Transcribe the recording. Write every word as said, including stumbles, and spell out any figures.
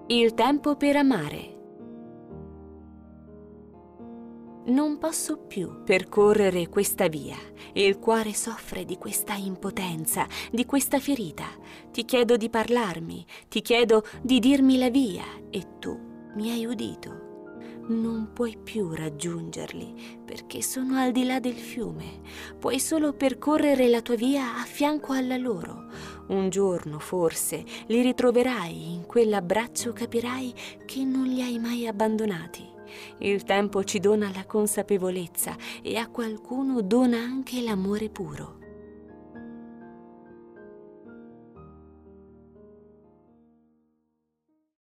Il tempo per amare. Non posso più percorrere questa via. Il cuore soffre di questa impotenza, di questa ferita. Ti chiedo di parlarmi, ti chiedo di dirmi la via e tu mi hai udito. Non puoi più raggiungerli perché sono al di là del fiume. Puoi solo percorrere la tua via a fianco alla loro. Un giorno, forse, li ritroverai, in quell'abbraccio capirai che non li hai mai abbandonati. Il tempo ci dona la consapevolezza e a qualcuno dona anche l'amore puro.